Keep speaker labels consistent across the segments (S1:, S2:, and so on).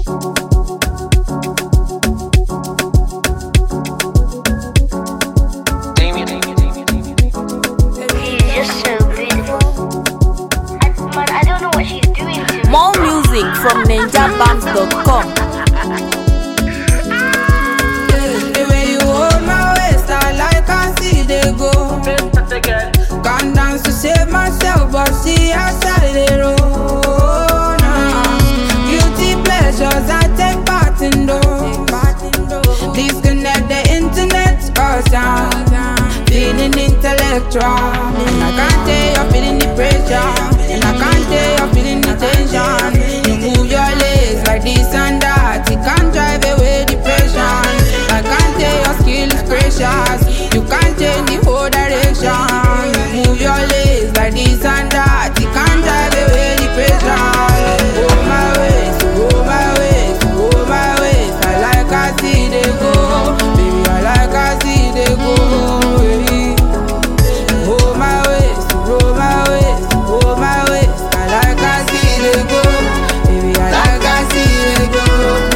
S1: More music from ninjabams.com.
S2: The way you hold my waist, I like I see they go. Can't dance to save myself, but see outside the road. Guilty pleasures I take part in those. Disconnect the internet, cause I'm feeling intellectual. And I can't tell you're feeling the pressure. And I can't tell you're feeling the tension. You move your legs like this and that. It can't drive away depression. I can't tell your skill is precious. You can't change the whole direction. You move your legs like this and that. It can't drive away depression. Oh my ways, oh my ways, oh my ways. I like I see they go. Baby, I like I see they go. Oh my ways, oh my ways, oh my ways. I like I see they go. Baby, I like I see they go.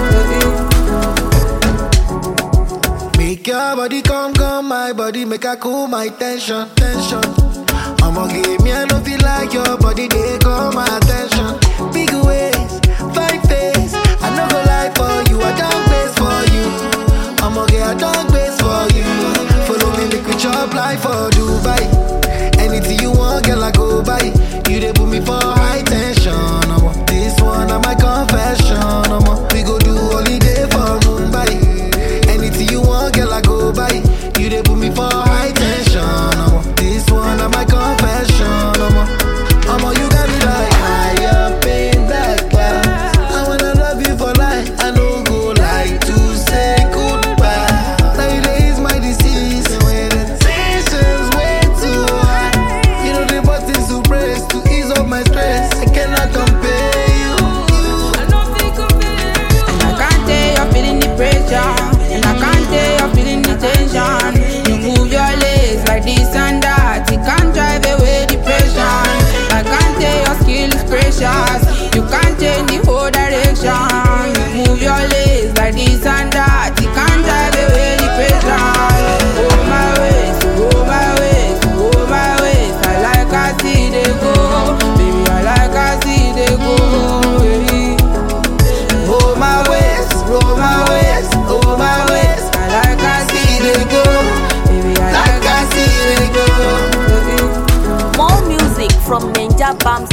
S3: Make your body come, my body make her cool my tension. I'ma give me, I don't feel like your body, they call my attention. Big ways, 5 days, I no go lie for you, I don't base for you. I'ma get a dog base for you. Follow me, make we chop life for Dubai. Anything you want, girl, I go buy. You they put me for high tension. This one, I'm my confession. We go do holiday for Mumbai. Anything you want, girl, I go buy. You they put me for high tension. This one, I'm my confession. You got me like high up in that class. I wanna love you for life. I don't go like to say goodbye. Nowadays my disease, when the tension's way too high. You know the buttons to press to ease up my stress. I cannot compare you.
S2: And I can't tell you're feeling the pressure. And I can't tell you're feeling the tension. You move your legs like this and that. It can't drive away depression. I can't tell your skill is precious. You can't change the whole direction. You move your legs like this and that. It can't drive away depression. Oh my ways, oh my ways, oh my ways. I like I see they go. Baby, I like I see they go. Oh my ways, oh my ways, oh my ways. I like I see they go. Baby, I like I see they go.
S1: More music from ninjabams.com.